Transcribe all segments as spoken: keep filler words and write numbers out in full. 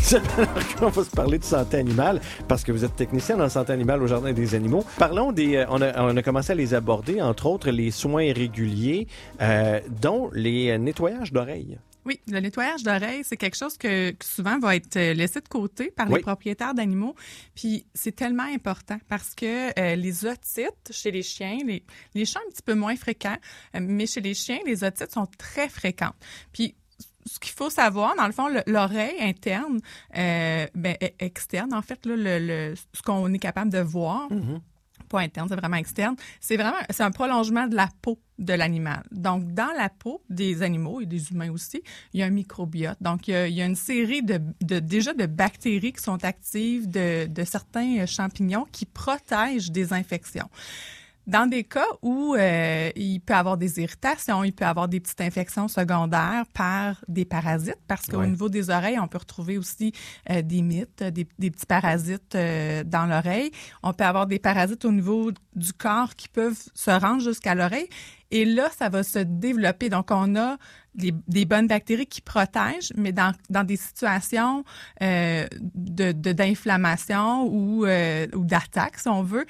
On va se parler de santé animale parce que vous êtes technicien en santé animale au Jardin des animaux. Parlons des... Euh, on, a, on a commencé à les aborder, entre autres, les soins réguliers, euh, dont les nettoyages d'oreilles. Oui, le nettoyage d'oreilles, c'est quelque chose que, que souvent va être laissé de côté par les oui. propriétaires d'animaux. Puis c'est tellement important parce que euh, les otites chez les chiens, les, les chats un petit peu moins fréquents, euh, mais chez les chiens, les otites sont très fréquentes. Puis ce qu'il faut savoir, dans le fond, le, l'oreille interne, euh, ben, externe, en fait, là, le, le, ce qu'on est capable de voir, mm-hmm. pas interne, c'est vraiment externe, c'est vraiment c'est un prolongement de la peau de l'animal. Donc, dans la peau des animaux et des humains aussi, il y a un microbiote. Donc, il y a, il y a une série de, de déjà de bactéries qui sont actives, de, de certains champignons qui protègent des infections. Dans des cas où euh, il peut y avoir des irritations, il peut y avoir des petites infections secondaires par des parasites, parce qu'au ouais. niveau des oreilles, on peut retrouver aussi euh, des mythes, des, des petits parasites euh, dans l'oreille. On peut avoir des parasites au niveau du corps qui peuvent se rendre jusqu'à l'oreille. Et là, ça va se développer. Donc, on a les, des bonnes bactéries qui protègent, mais dans, dans des situations euh, de, de, d'inflammation ou, euh, ou d'attaque, si on veut,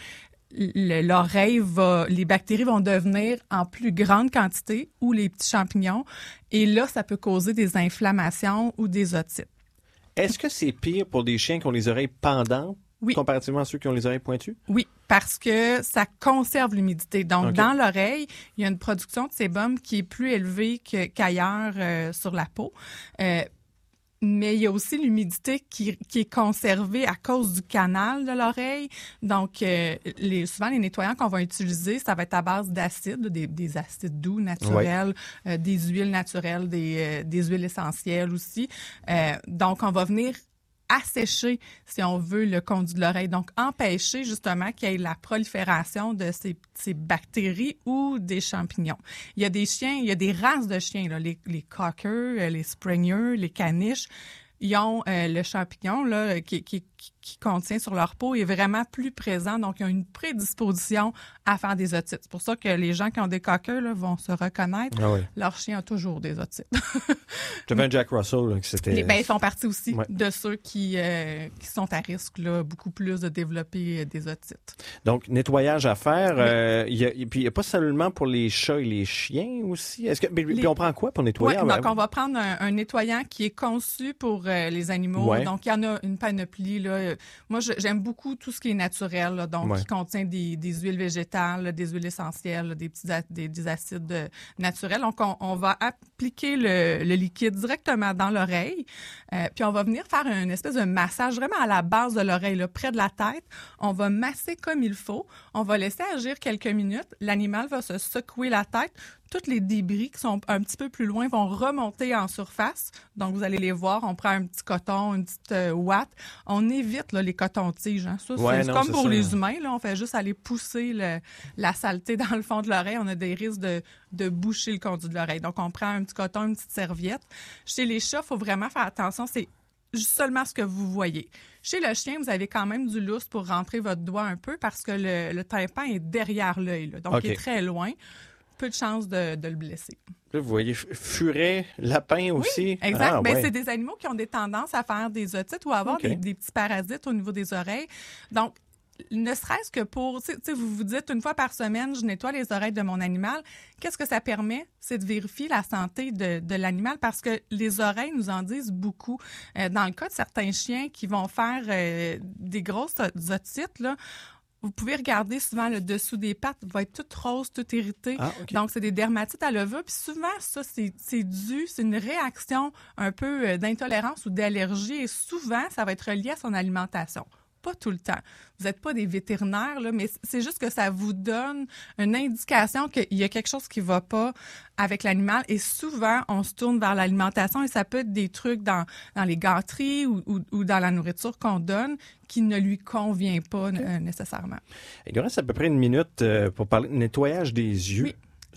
Le, l'oreille va, les bactéries vont devenir en plus grande quantité ou les petits champignons. Et là, ça peut causer des inflammations ou des otites. Est-ce que c'est pire pour des chiens qui ont les oreilles pendantes oui. comparativement à ceux qui ont les oreilles pointues? Oui, parce que ça conserve l'humidité. Donc, okay. dans l'oreille, il y a une production de sébum qui est plus élevée que, qu'ailleurs euh, sur la peau. Euh, Mais il y a aussi l'humidité qui, qui est conservée à cause du canal de l'oreille. Donc, euh, les, souvent, les nettoyants qu'on va utiliser, ça va être à base d'acides, des, des acides doux naturels, ouais. euh, des huiles naturelles, des, euh, des huiles essentielles aussi. Euh, donc, on va venir assécher, si on veut, le conduit de l'oreille. Donc, empêcher justement qu'il y ait la prolifération de ces, ces bactéries ou des champignons. Il y a des chiens, il y a des races de chiens, là, les, les cockers, les springers, les caniches. Ils ont euh, le champignon là, qui, qui, qui contient sur leur peau est vraiment plus présent. Donc, ils ont une prédisposition à faire des otites. C'est pour ça que les gens qui ont des cockers là, vont se reconnaître. Ah oui. Leur chien a toujours des otites. J'avais un Jack Russell là, qui c'était... Les, ben, ils font partie aussi ouais. de ceux qui, euh, qui sont à risque là, beaucoup plus de développer des otites. Donc, nettoyage à faire. Oui. Euh, y a, et puis, il n'y a pas seulement pour les chats et les chiens aussi. Est-ce que, les... Puis on prend quoi pour nettoyer? Oui, donc on va prendre un, un nettoyant qui est conçu pour euh, les animaux. Ouais. Donc, il y en a une panoplie. Là. Moi, je, j'aime beaucoup tout ce qui est naturel, là, donc ouais. qui contient des, des huiles végétales, des huiles essentielles, des petits a, des, des acides euh, naturels. Donc, on, on va appliquer le, le liquide directement dans l'oreille, euh, puis on va venir faire une espèce de massage vraiment à la base de l'oreille, là, près de la tête. On va masser comme il faut. On va laisser agir quelques minutes. L'animal va se secouer la tête. Tous les débris qui sont un petit peu plus loin vont remonter en surface. Donc, vous allez les voir. On prend un petit coton, une petite euh, ouate. On évite là, les cotons-tiges. Hein. Ça, ouais, c'est non, comme c'est pour ça. les humains. Là, on fait juste aller pousser le, la saleté dans le fond de l'oreille. On a des risques de, de boucher le conduit de l'oreille. Donc, on prend un petit coton, une petite serviette. Chez les chats, il faut vraiment faire attention. C'est seulement ce que vous voyez. Chez le chien, vous avez quand même du lousse pour rentrer votre doigt un peu parce que le, le tympan est derrière l'œil. Là. Donc, okay. il est très loin. Peu de chances de, de le blesser. Là, vous voyez furet, lapin aussi. Oui, exact. Ah, ben, ouais. C'est des animaux qui ont des tendances à faire des otites ou à avoir okay. des, des petits parasites au niveau des oreilles. Donc, ne serait-ce que pour, tu sais, vous vous dites une fois par semaine, je nettoie les oreilles de mon animal. Qu'est-ce que ça permet? C'est de vérifier la santé de, de l'animal parce que les oreilles nous en disent beaucoup. Euh, dans le cas de certains chiens qui vont faire euh, des grosses otites, là, vous pouvez regarder souvent le dessous des pattes, va être toute rose, toute irritée. Ah, okay. Donc, c'est des dermatites à levure. Puis souvent, ça, c'est, c'est dû, c'est une réaction un peu d'intolérance ou d'allergie. Et souvent, ça va être lié à son alimentation. Pas tout le temps. Vous n'êtes pas des vétérinaires, là, mais c'est juste que ça vous donne une indication qu'il y a quelque chose qui ne va pas avec l'animal. Et souvent, on se tourne vers l'alimentation et ça peut être des trucs dans, dans les gâteries ou, ou, ou dans la nourriture qu'on donne qui ne lui convient pas okay. euh, nécessairement. Il nous reste à peu près une minute euh, pour parler de nettoyage des yeux. Oui.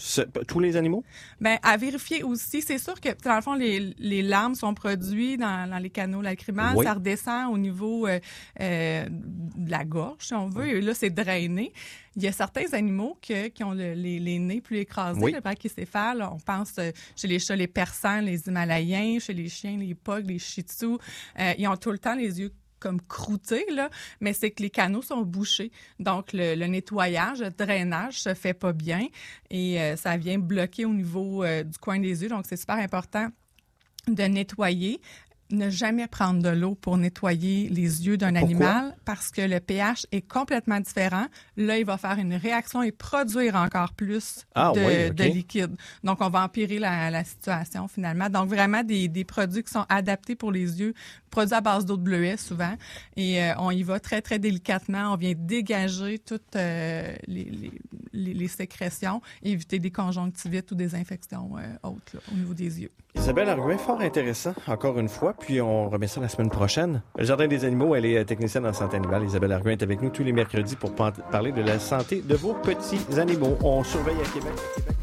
Ce, tous les animaux? Ben, à vérifier aussi. C'est sûr que, dans le fond, les, les larmes sont produites dans, dans les canaux lacrymales. Oui. Ça redescend au niveau euh, euh, de la gorge, si on veut. Et là, c'est drainé. Il y a certains animaux que, qui ont le, les, les nez plus écrasés, oui. le brachycéphale. On pense euh, chez les chats, les persans, les himalayens, chez les chiens, les pugs, les shih tzus. Euh, ils ont tout le temps les yeux comme croûté, là, mais c'est que les canaux sont bouchés. Donc, le, le nettoyage, le drainage se fait pas bien et euh, ça vient bloquer au niveau euh, du coin des yeux. Donc, c'est super important de nettoyer. Ne jamais prendre de l'eau pour nettoyer les yeux d'un animal parce que le pH est complètement différent. Là, il va faire une réaction et produire encore plus ah, de, oui, okay. de liquide. Donc, on va empirer la, la situation finalement. Donc, vraiment des, des produits qui sont adaptés pour les yeux, produits à base d'eau de bleuet souvent. Et euh, on y va très, très délicatement. On vient dégager toutes euh, les, les, les, les sécrétions, éviter des conjonctivites ou des infections euh, autres là, au niveau des yeux. Isabelle Arguin, fort intéressant, encore une fois, puis on remet ça la semaine prochaine. Le Jardin des animaux, elle est technicienne en santé animale. Isabelle Arguin est avec nous tous les mercredis pour parler de la santé de vos petits animaux. On surveille à Québec. À Québec.